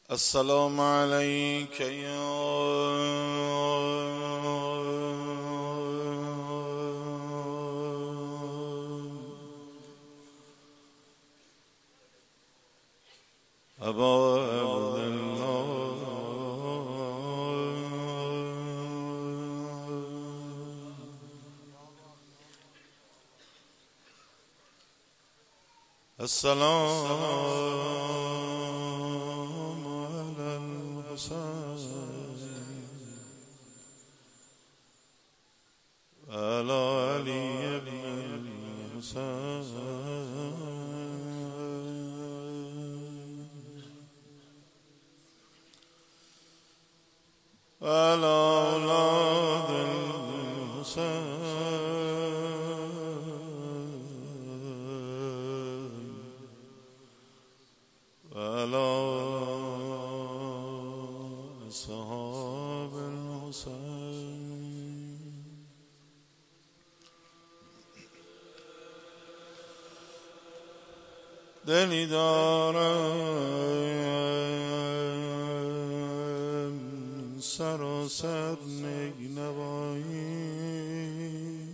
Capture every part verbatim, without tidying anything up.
السلام عليك يا أبا عبد الله. السلام على علي بن الحسين على أولاد الحسين على أصحاب الحسين. دلی دارم سراسر نگنوایی،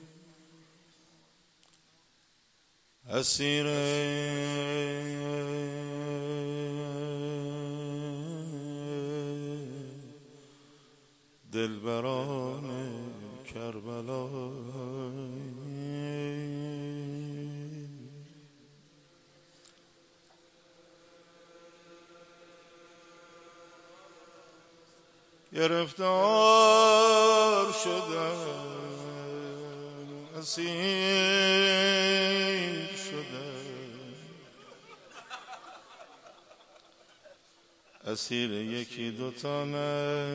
اسیر دلبران کربلا. گرفتار شدم، اسیر شدم، اسیر یکی دوتا نه،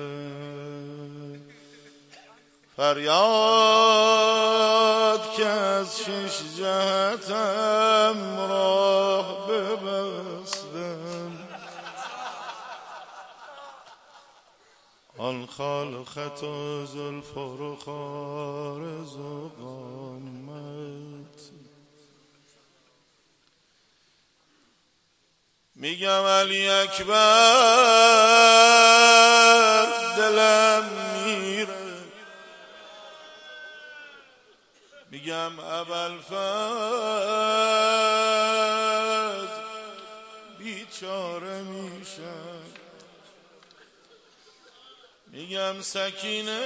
فریاد که از شش جهتم راه ببستم. آن خال خط و زلف و رخارز و قامت، میگم علی اکبر دلم میره، میگم ابوالفضل بیچاره میشم، میگم سکینه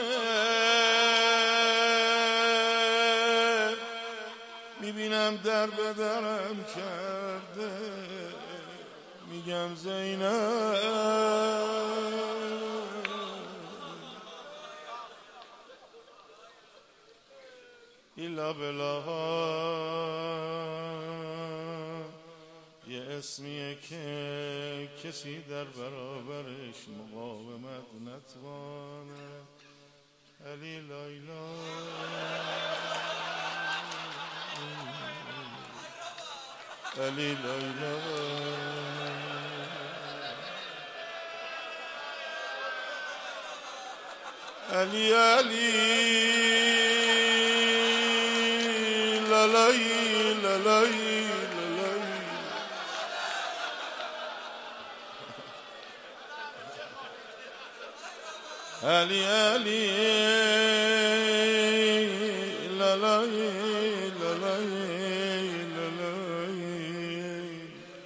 میبینم در به درم کرده، میگم زینب ایلا بلا یه اسمیه که کسی در برابرش مقاومت نتوانه. علی لیلا علی لیلا علی علی لالای لالای علی علی لالای لالای لالای.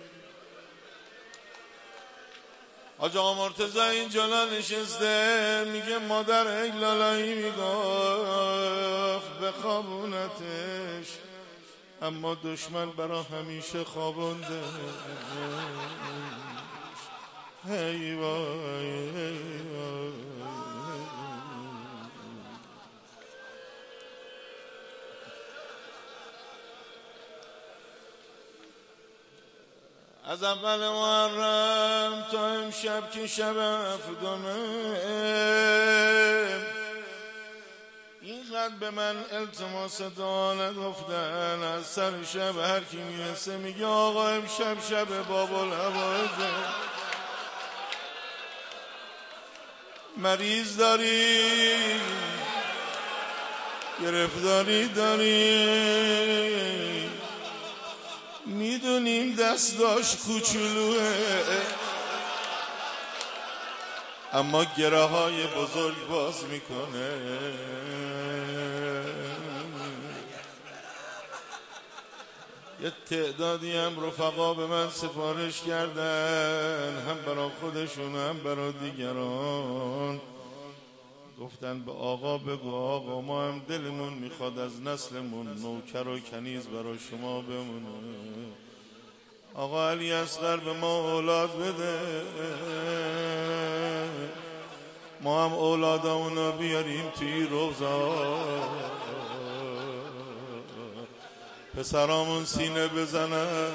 حاج آقا مرتضی اینجا نشسته، میگه مادر ای لالایی میگفت بخوابونتش، اما دشمن برا همیشه خوابونده. هی وای هی وای. از اول محرم تا امشب که شب هفتمه، اینقدر به من التماس دعا نگفتن. از سر شب هر کی میرسه میگه آقا امشب شب باب الهوایجه، مریض داری، گرفتاری داری، میدونیم دستاش کوچولوه، اما گره های بزرگ باز میکنه. یه تعدادی هم رفقا به من سفارش کردن، هم برای خودشون هم برای دیگران. گفتن به آقا بگو آقا ما هم دلمون میخواد از نسلمون نوکر و کنیز برای شما بمونه. آقا علی اصغر به ما اولاد بده، ما هم اولادامونو بیاریم توی روزا، پسرامون سینه بزنن،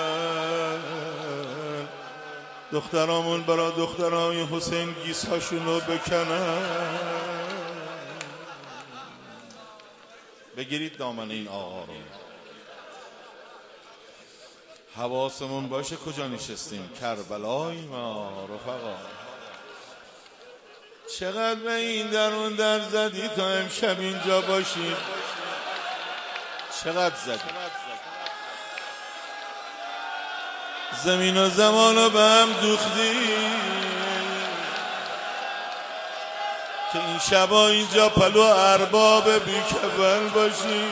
دخترامون برای دخترای حسین گیساشونو بکنن. بگیرید دامن این آقا رو. حواسمون باشه کجا نشستیم. کربلای ما رفقا. چقدر به این درون در زدی تا امشب اینجا باشیم. چقدر زدی. زمین و زمان رو به هم دوختی که این شبا اینجا پلو ارباب بیکفن باشی.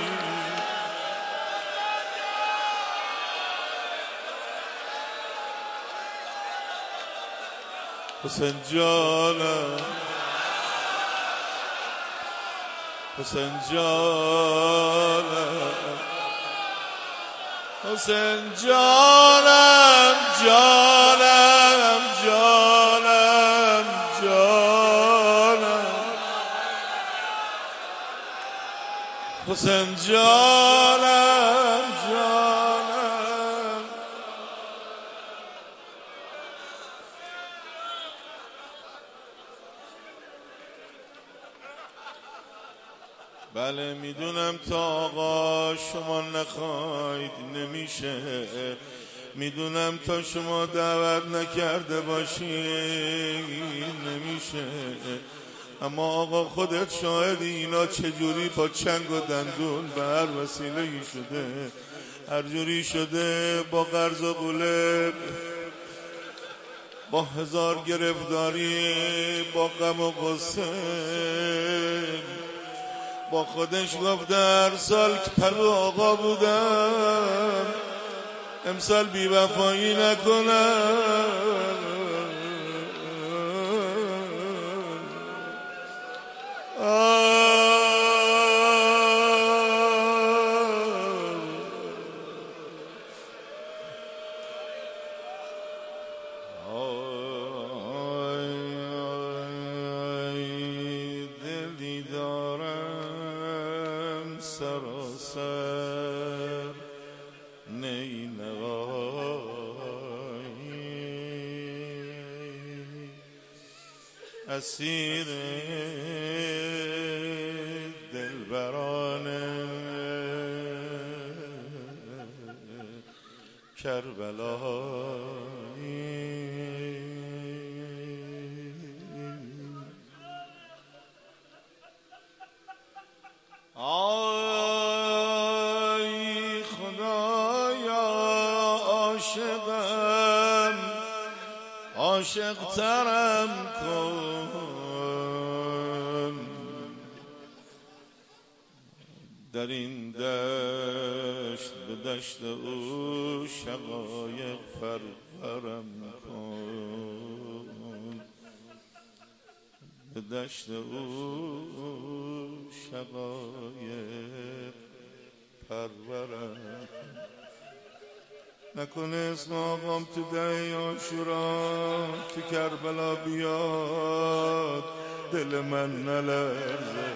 حسین جانم، حسین جانم، حسین جانم، جانم، جانم، جانم، حسین جانم، جانم. بله میدونم تا آقا شما نخواید نمیشه، میدونم تا شما دعوت نکرده باشید نمیشه، اما آقا خودت شاهدی اینا چجوری با چنگ و دندون به هر وسیله‌ای شده، هر جوری شده، با قرض و قولب، با هزار گرفتاری، با غم و غصه، با خودش گفت هر سال که پلو آقا بودم امسال بی وفایی نکنم. دلی دارم سراسر نینوایی، اسیر دلبران کربلایی. آی خدایا عاشقم، عاشق ترم کن، در این دشت به دشت او شقایق پرورم کن، به دشت او شقایق پرورم. نکنه اسم آقام تو ده عاشورا تو کربلا بیاد دل من نلرزه.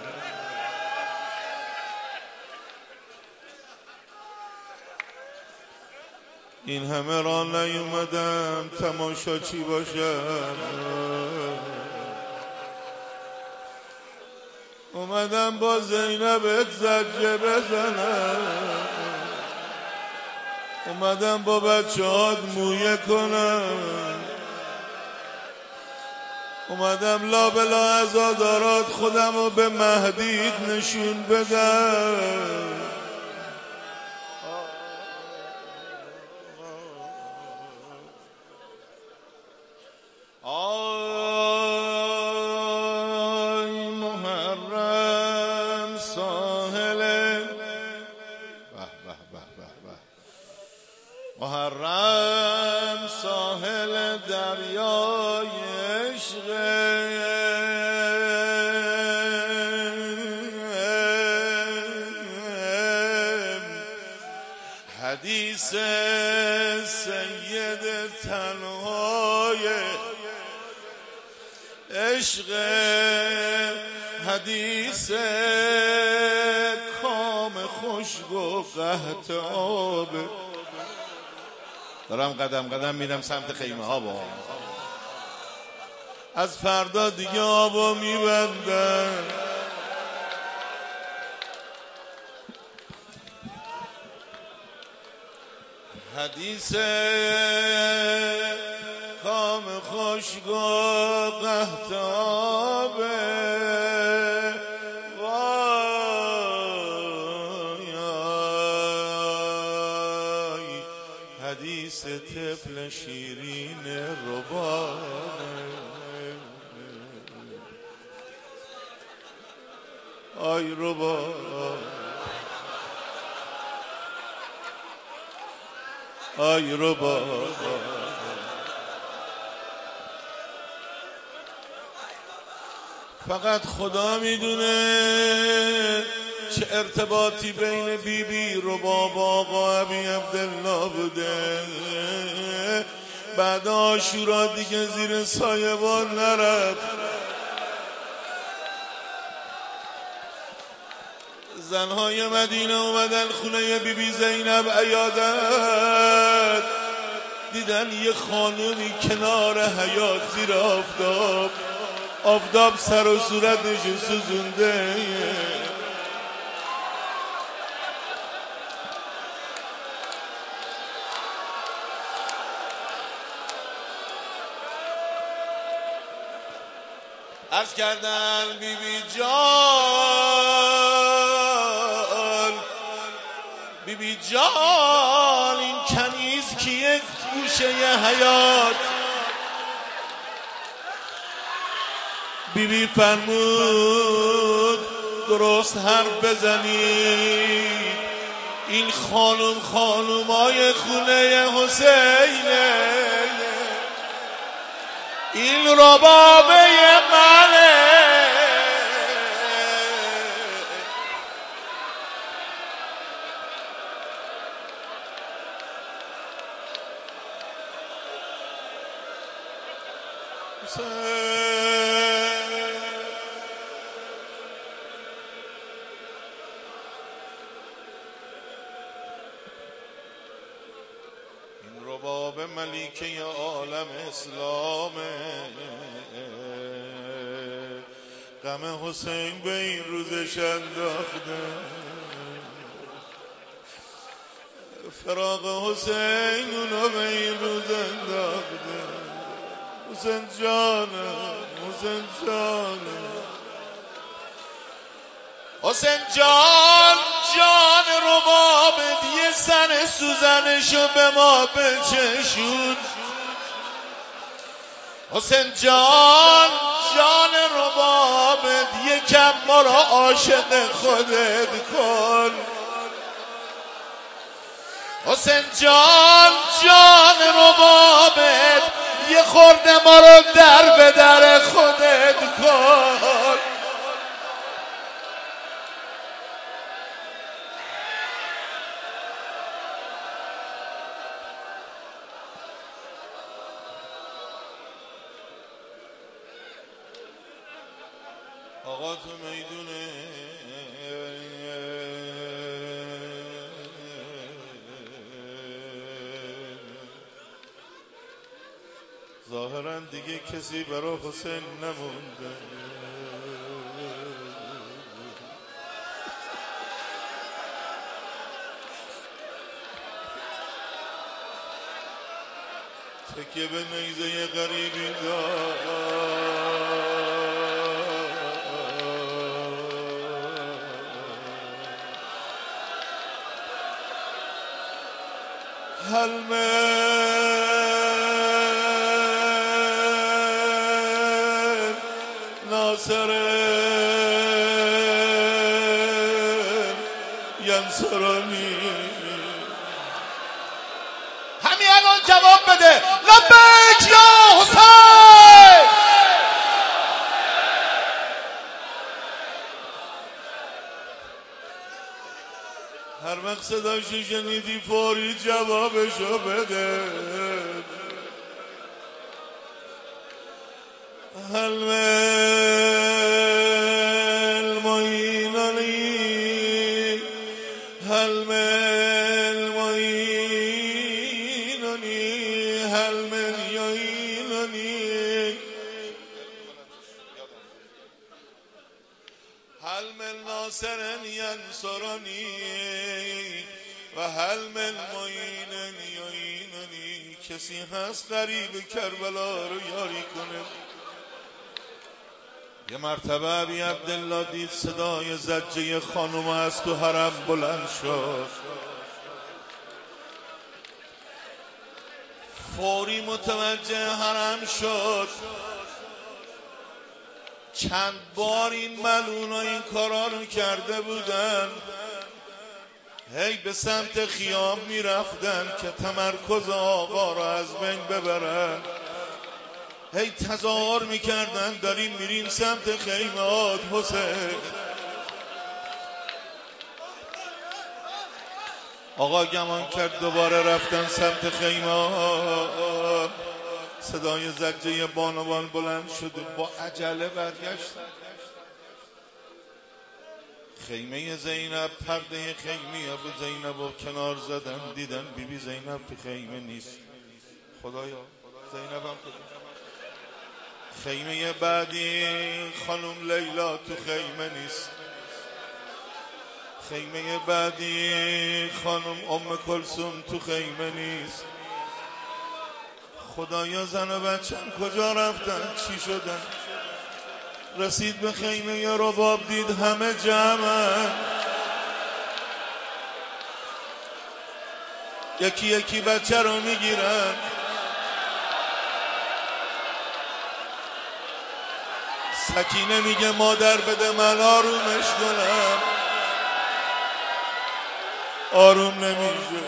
این همه را نیومدم تماشا چی باشم، اومدم با زینبت زجه بزنم، اومدم با بچه هات مویه کنم، اومدم لا بلا عزادارات خودم رو به مهدیت نشون بدم. آه هم ساحل دریای عشق حدیث سید تنهای عشق حدیث کام خشک و قحط آب. دارم قدم قدم میرم سمت خیمه ها با از فردا دیگه آبا میبندن. حدیث کام خشک و قحط آب وای حدیث طفل شیرین ربانه آی ربان آی ربان فقط خدا میدونه چه ارتباطی بین بی بی رباب آقا ابی عبدالله بوده. بعد عاشورا دیگه زیر سایبان نرفت. زنهای مدینه اومدن خونه بی بی زینب عیادت، دیدن یه خانومی کنار حیاط زیر آفتاب، آفتاب سر و صورتش سوزونده. عرض کردن بی بی جان بی بی جان این کنیز کیه گوشه حیات؟ بی بی فرمود درست حرف بزنید، این خانم خانمای خونه حسینه، این ربابه منه. این رباب ملیکه عالم اسلامه، غم حسین به این روزش انداخته، فراق حسین اونو به این روز انداخته. حسین جانه حسین جانه حسین جان جان رباب یه سن سوزنشو به ما بچشون. حسین جان جان ربابت یکم ما را عاشق خودت کن. حسین جان جان ربابت یه خورده ما رو در به در خودت کن. آقا تو میدونه ظاهرا دیگه کسی برای حسین نمونده. تکیه به نیزه غریبی دار حلمه ناصر ینصرانی. همین الان جواب بده لبیک یا حسین. هر وقت صداشو شنیدی فوری جوابشو بده. هل مل معینانی هل مل معینانی هل مل یعینانی هل مل ناصر ینصرانی و هل مل معینن یعینانی. کسی هست غریب کربلا رو یاری کنه. یه مرتبه ابی عبدالله دید صدای زجه خانم از تو حرم بلند شد. فوری متوجه حرم شد. چند بار این ملونا این کارا رو کرده بودن. هی به سمت خیام می رفتن که تمرکز آقا را از بین ببرن. هی تظاهر می کردن داریم میریم سمت خیمات حسین. آقا گمان کرد دوباره رفتن سمت خیمات. صدای زجه بانوان بلند شد و با عجله برگشتن. خیمه زینب، پرده خیمه ابو زینب و کنار زدن. دیدن بی بی زینب تو خیمه نیست. خدایا زینب هم تو خیمه بعدی. خانم لیلا تو خیمه نیست. خیمه بعدی خانم ام کلثوم تو خیمه نیست. خدایا زن و بچه‌م کجا رفتن؟ چی شدن؟ رسید به خیمه رباب دید همه جمعن. یکی یکی بچه رو میگیرن. سکینه میگه مادر بده من آرومش کنم. آروم نمیشه.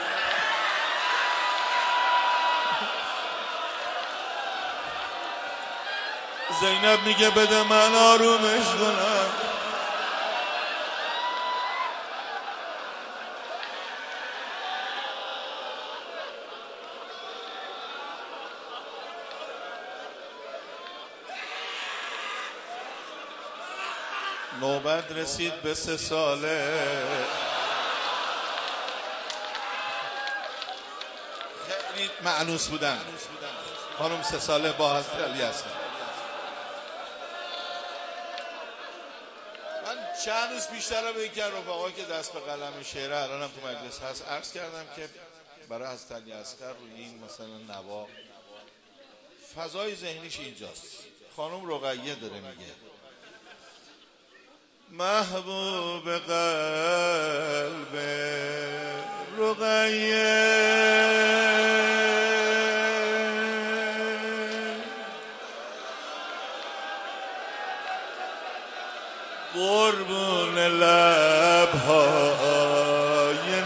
زینب میگه بده من آرومش کنم. نوبت رسید به سه ساله. خیلی معنوس بودن. خانم سه ساله با حضرت علی هستن. چند روز بیشتر رو به یکی از رفقا که دست به قلم شعره الانم تو مجلس هست عرض کردم که برای حضرت علی اصغر روی این مثلا نوا فضای ذهنیش اینجاست. خانم رقیه داره میگه محبوب قلب رقیه قربون لبهای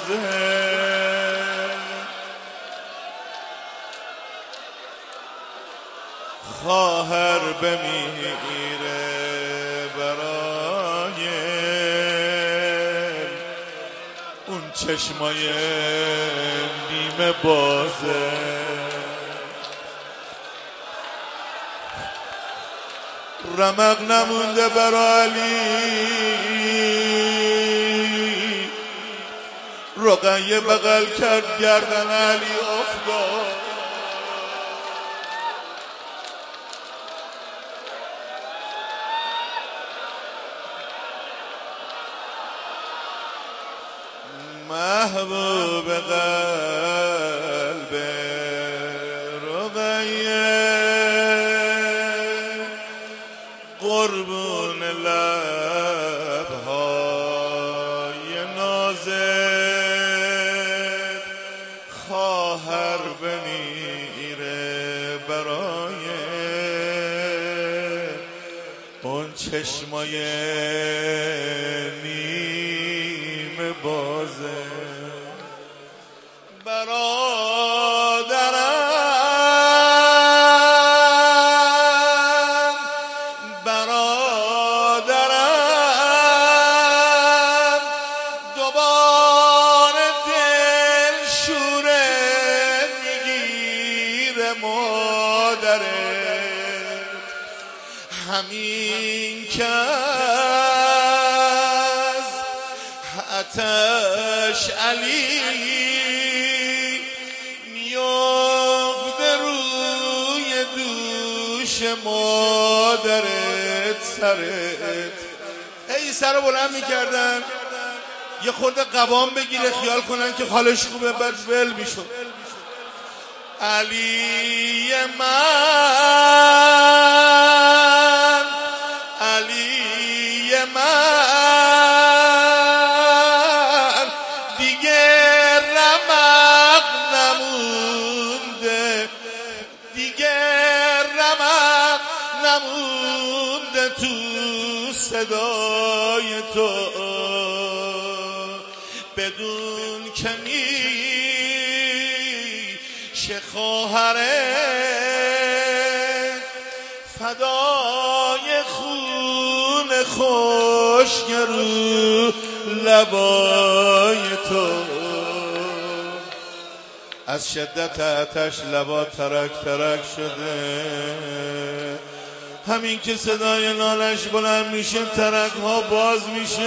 نازه خواهر بمیره برای اون چشمای نیمه بازه. رمق نمونده برا علی. رقیه بغل کرد گردن علی افتاد. محبوب قلب رقیه قربون لبهای نازت خواهر بمیره برای اون چشمای نیم بازه. برای مادرت، همین که از آتش علی میافته روی دوش مادرت سرت. ای سر بلند میکردن یه خورده قوام بگیره خیال کنن که حالش خوبه بعد ول میشد. علی من، علی من، دیگه رمق نمونده، دیگه رمق نمونده تو صدای تو، بدون کمی شه خواهره فدای خون خشک رو لبای تو. از شدت آتش لبا ترک ترک شده، همین که صدای نالش بلند میشه ترک ها باز میشه.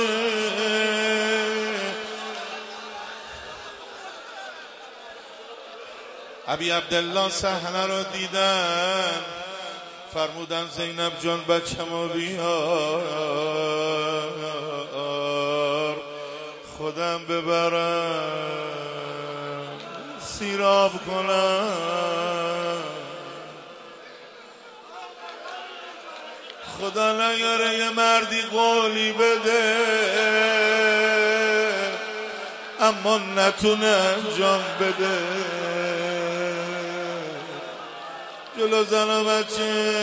ابی عبدالله صحنه رو دیدن، فرمودن زینب جان بچه‌مو بیار خودم ببرم سیراب کنم، خدا نگره یه مردی قولی بده اما نتونه انجام بده. جلو زن و بچه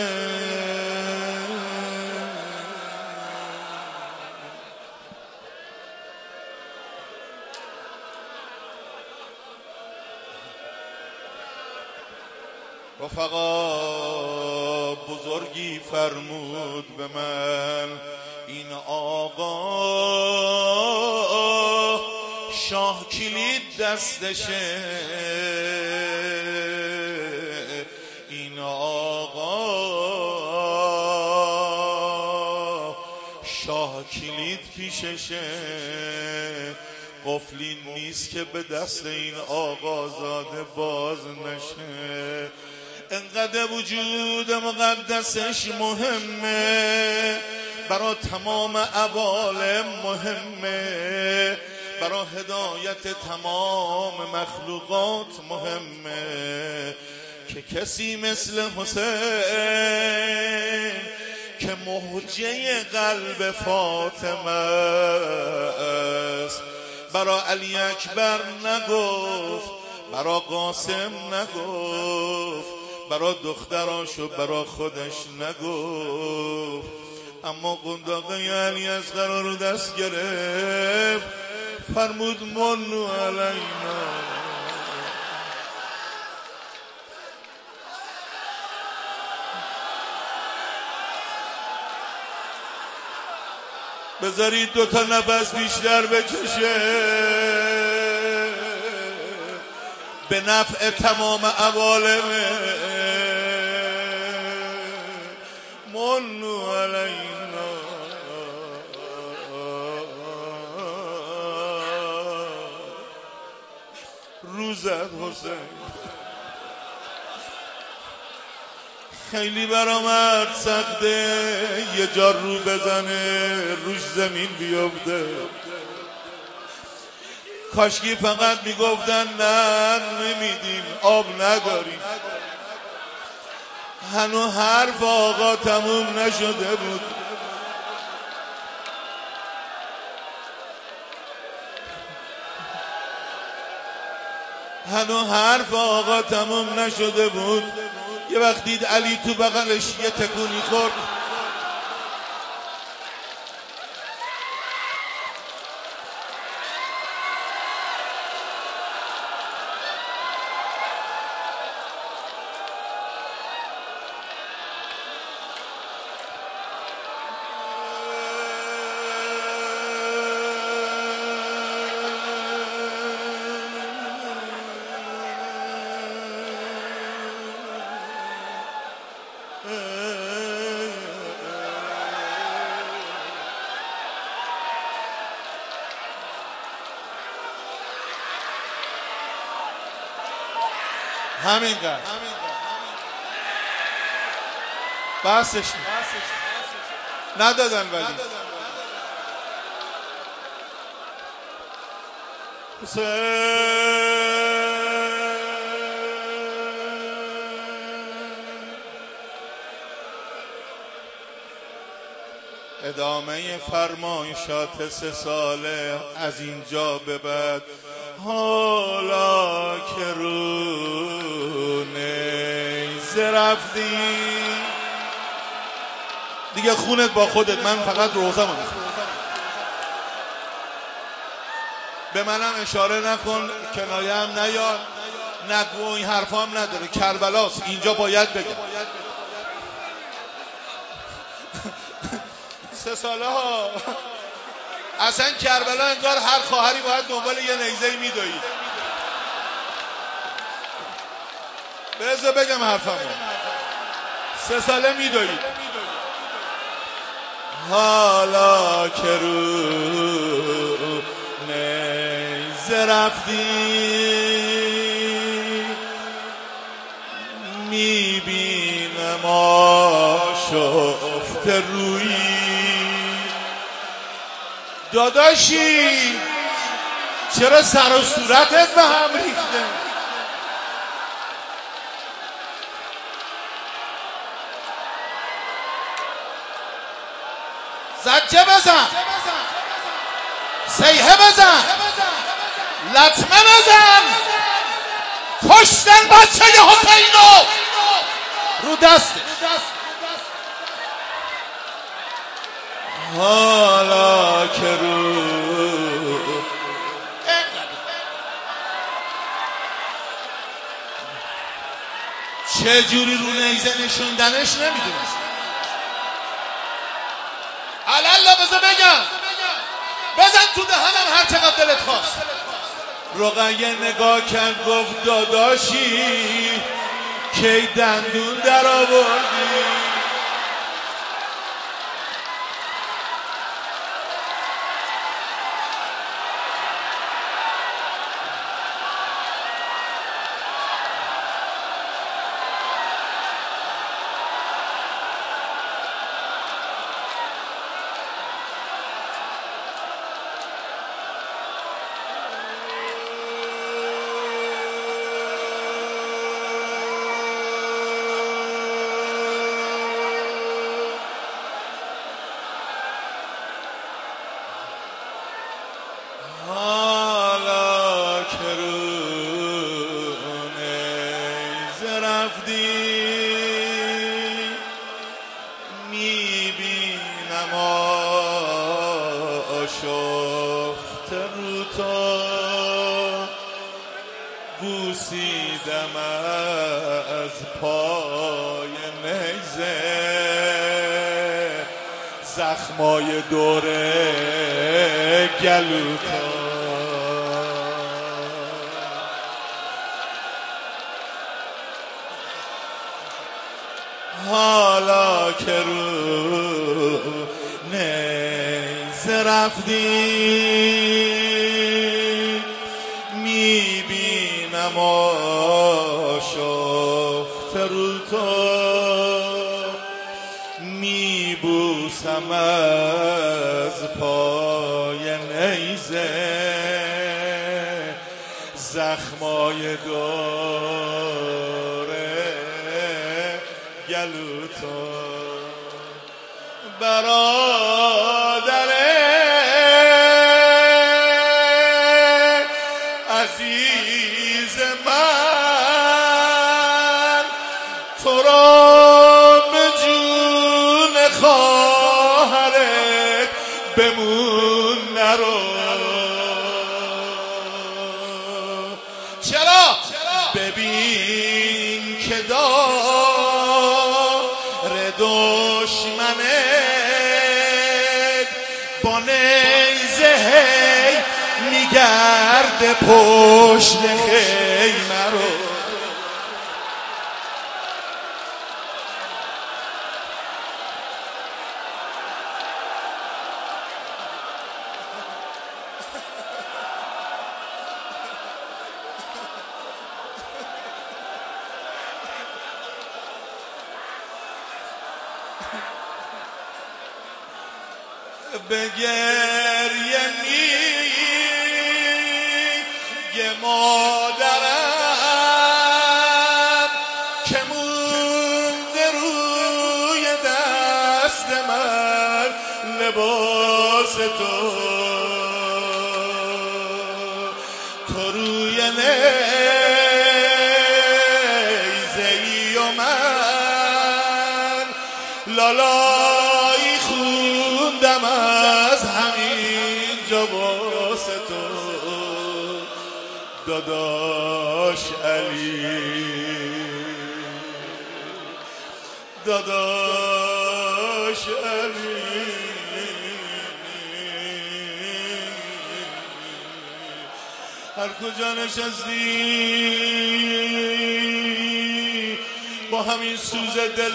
رفقا بزرگی فرمود به من، این آقا شاه کلید دستشه، این آقا شاه کلید پیششه، قفلی نیست که به دست این آقا زاده باز نشه. انقدر وجود مقدسش مهمه، برا تمام عوالم مهمه، برا هدایت تمام مخلوقات مهمه که کسی مثل حسین که موجه قلب فاطمه است برا علی اکبر نگفت، برا قاسم نگفت، برا دختراش و برا خودش نگفت، اما قنداقه علی اصغر رو دست گرفت فرمود منو علینا. بذارید دو تا نفس بیشتر بکشه به نفع تمام عوالمه. منو علینا روزت حسین. خیلی برآمد سخته یه جا رو بزنه روش زمین بیفته، کاشکی فقط میگفتن نه نمیدیم آب نداریم. هنو حرف آقا تموم نشده بود، هنو حرف آقا تموم نشده بود. یه وقت دید علی تو بغلش یه تکونی خورد، همینقدر بحثش ندادن ولی ادامه فرمایشات سه ساله از اینجا به بعد حالا که رو نیزه رفتی دیگه خونت با خودت، من فقط روزم رو به منم اشاره نکن، کنایه هم نیار، نگو این حرفا هم نداره، کربلاست اینجا باید بگم. سه ساله ها اصلا کربلا انگار هر خواهری باید دنبال یه نیزه‌ای میدوید. بذار بگم حرفمو، سه ساله میدوید. حالا که رو نیزه رفتی میبینم آشفته روی داداشی، چرا سر و صورتت به هم ریخته؟ زجه بزن، سیحه بزن، لطمه بزن، کشتن بچه حسینو رو دسته. حالا که رو چه جوری رو نیزه نشوندنش نمیدونم. علالا بذار بگم، بزن تو دهنم هر چقدر دلت خواست. رقیه نگاه کرد گفت داداشی کی دندون در آوردی؟ حالا که رو نیزه رفتی میبینم آشفته رو تو، بوسیدم از پای نیزه زخمای دوره گلوتا. حالا که رو نیزه رفتی میبینم آشفته رو تو، میبوسم از پای نیزه زخمای دوره گلوتا. برادر عزیز من تو را به جون خواهرت بمون نرو. چرا؟ ببین که دار دشمنت با نیزه هی میگرده پشت خیمه رو. به گریه میگه مادرم که مونده روی دست من لباس تو، تو روی نیزه‌ای و من لالایی خوندم از همین جا واسه تو داداش علی، داداش علی. هر کجا نشستی با همین سوز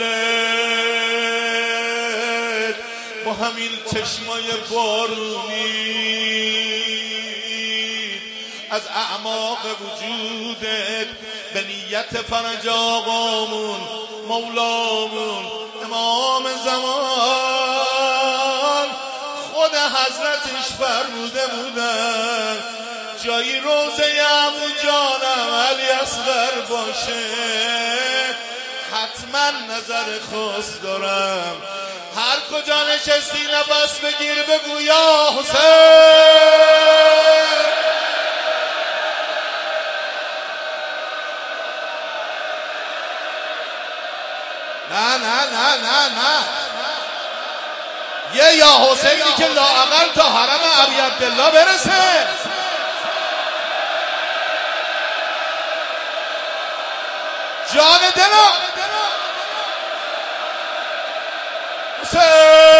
دلت، با همین چشمای بارونی از اعماق وجودت به نیت فرج آقامون مولامون امام زمان خود حضرتش فرموده بودن جایی روزه عمو جانم علی اصغر باشه حتما نظر خاص دارم. هر کجا نشستی نفس بگیر بگو یا حسین. نه نه نه نه نه یه یا حسینی که لااقل تا حرم ابی عبدالله برسه. جان دلم حسین